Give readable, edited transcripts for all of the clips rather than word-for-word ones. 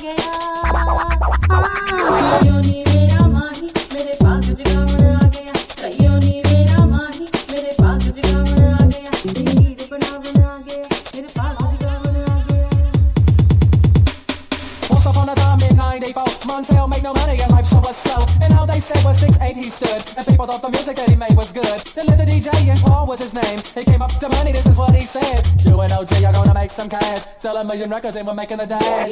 Montel made no money and life show was slow. And how they said was 6'8" he stood. And people thought the music that he made was good. Then lived the DJ and Paul was his name. He came up to money, this is what he said. You and OG are gonna make some cash. Sell 1 million records and we're making a dash.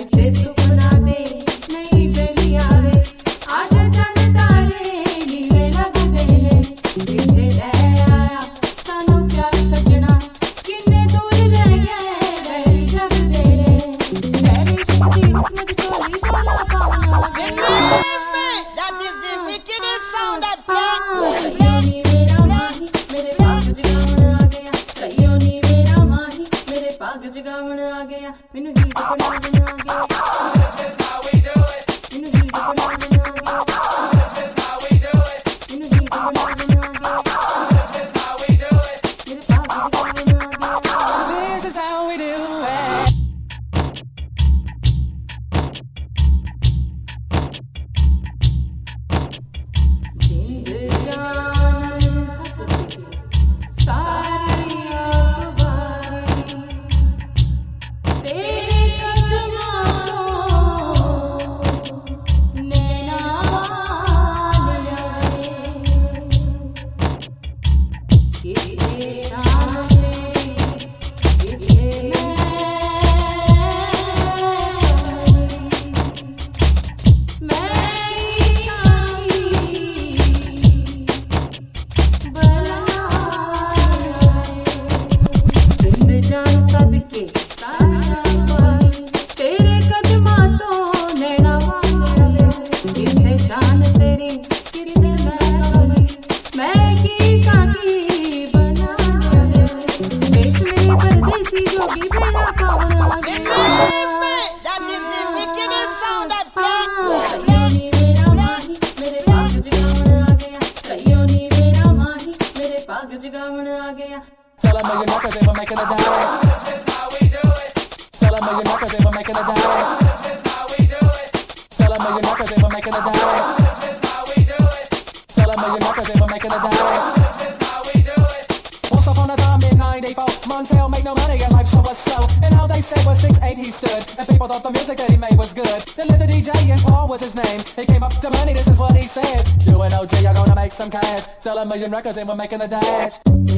Sell 1 million records and we're making a dash. This is how we do it. Sell 1 million records and we're making a dash. This is how we do it. Sell 1 million records and we're making a dash. This is how we do it. Sell 1 million records and we're making a dash. This is how we do it. Once upon a time in '94, Montel made no money and life show was slow. And how they said was 6'8" he stood. And people thought the music that he made was good. Then lived the DJ and Paul was his name. He came up to money, this is what he said. You and OG are gonna make some cash. Sell 1 million records and we're making a dash.